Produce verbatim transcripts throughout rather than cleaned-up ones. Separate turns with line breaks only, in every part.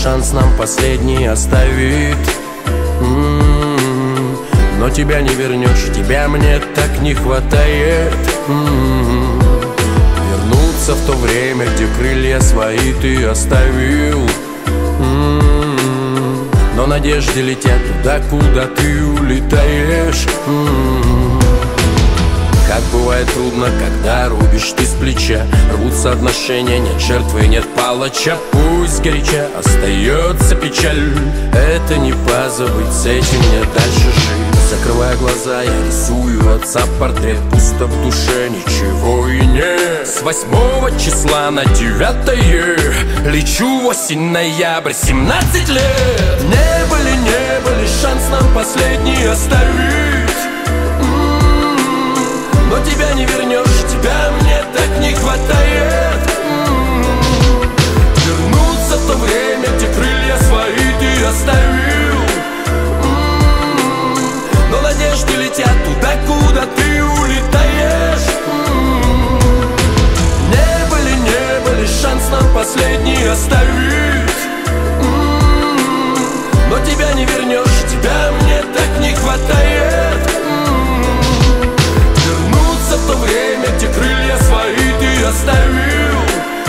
шанс нам последний оставит. М-м-м. Но тебя не вернешь, тебя мне так не хватает. М-м-м. Вернуться в то время, где крылья свои ты оставил. М-м-м. Но надежды летят туда, куда ты улетаешь. М-м-м. Как бывает трудно, когда рубишь ты с плеча. Рвутся отношения, нет жертвы, нет палача. Пусть горяча остается печаль, это не позабыть, с этим мне дальше жить. Закрывая глаза, я рисую отца портрет. Пусто в душе, ничего и нет. С восьмого числа на девятое лечу в осень, ноябрь, семнадцать лет. Не были, не были, шанс нам последний оставить. Но тебя не вернешь, тебя мне так не хватает. М-м-м. Вернуться в то время, где крылья свои ты оставил. М-м-м. Но надежды летят туда, куда ты улетаешь. М-м-м. Не были, не были, шанс нам последний оставить. М-м-м. Но тебя не вернешь, тебя мне так не хватает. В то время, где крылья свои ты оставил.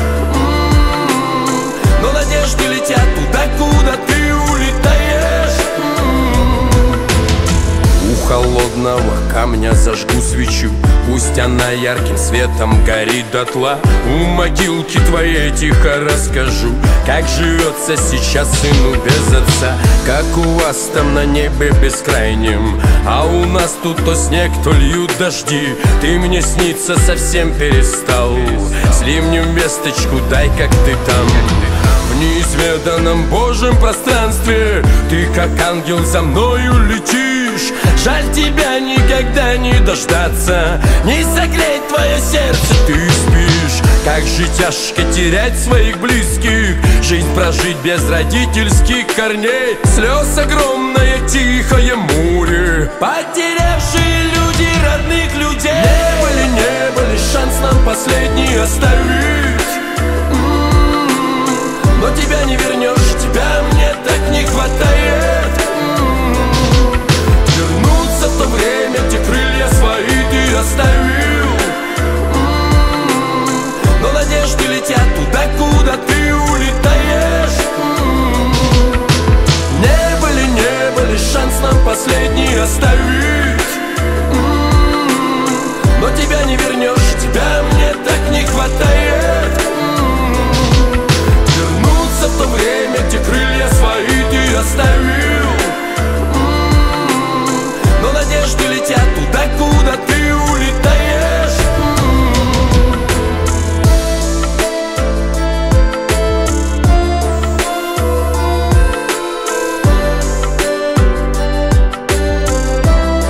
М-м-м. Но надежды летят туда, куда ты улетаешь. М-м-м. У холодного камня зажгу свечу, пусть она ярким светом горит дотла. У могилки твоей тихо расскажу, как живется сейчас сыну без отца. Как у вас там на небе бескрайнем, а у нас тут то снег, то льют дожди. Ты мне сниться совсем перестал. Сли мне весточку, дай, как ты там. В неизведанном Божьем пространстве ты, как ангел, за мною летишь. Жаль тебя никогда не дождаться, не согреть твое сердце. Ты спишь, как же тяжко терять своих близких, жизнь прожить без родительских корней. Слез огромное тихое море, потерявшие люди родных людей. Не были, не были, шанс нам последний оставить. М-м-м. Но тебя не вернешь, тебя мне так не хватает. М-м-м. Вернуться в то время, где крылья свои ты оставил. М-м-м. Но надежды летят туда, куда ты улетаешь. М-м-м. Не были, не были, шанс нам последний оставить. М-м-м. Но тебя не вернешь, тебя мне так не хватает. М-м-м. Вернуться в то время, где крылья свои ты оставил. М-м-м. Но надежды летят туда, куда ты улетаешь. М-м-м.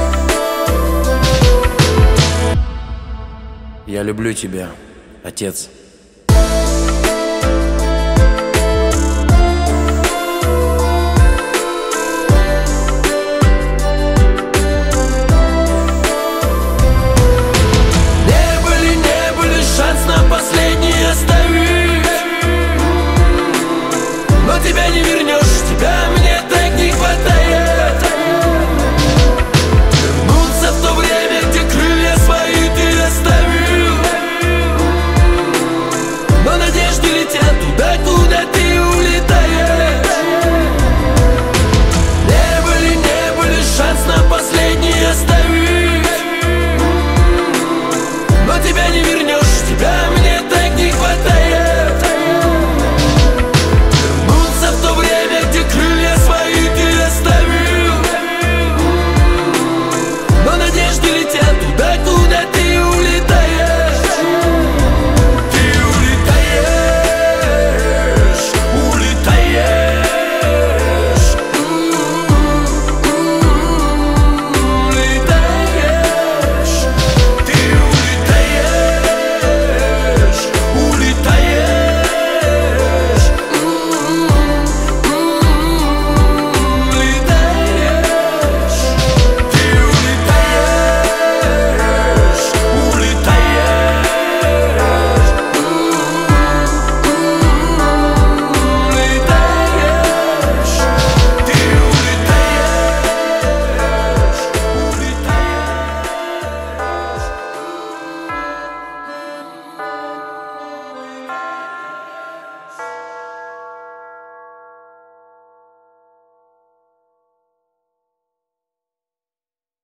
Я люблю тебя, отец.